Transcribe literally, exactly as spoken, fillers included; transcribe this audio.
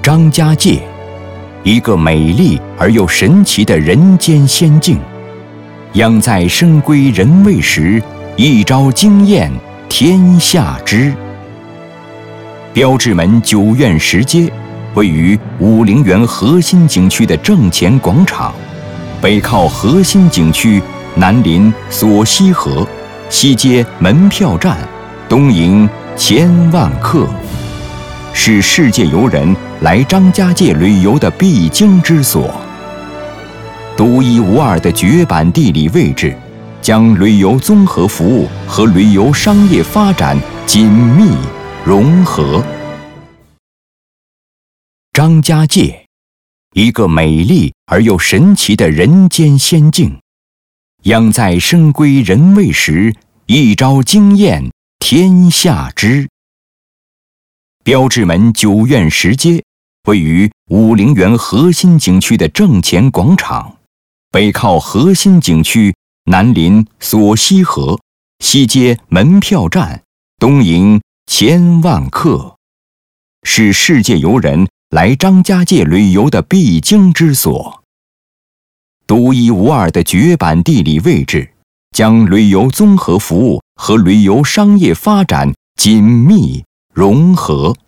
张家界，一个美丽而又神奇的人间仙境。养在深闺人未识，一朝惊艳天下知。标志门九院十街位于武陵源核心景区的正前广场，北靠核心景区，南临索溪河，西接门票站，东迎千万客，是世界游人来张家界旅游的必经之所。独一无二的绝版地理位置，将旅游综合服务和旅游商业发展紧密融合。张家界，一个美丽而又神奇的人间仙境。养在深闺人未识，一朝惊艳天下知。标志门九院十街位于武陵源核心景区的正前广场，北靠核心景区，南临索溪河，西接门票站，东迎千万客，是世界游人来张家界旅游的必经之所。独一无二的绝版地理位置，将旅游综合服务和旅游商业发展紧密融合。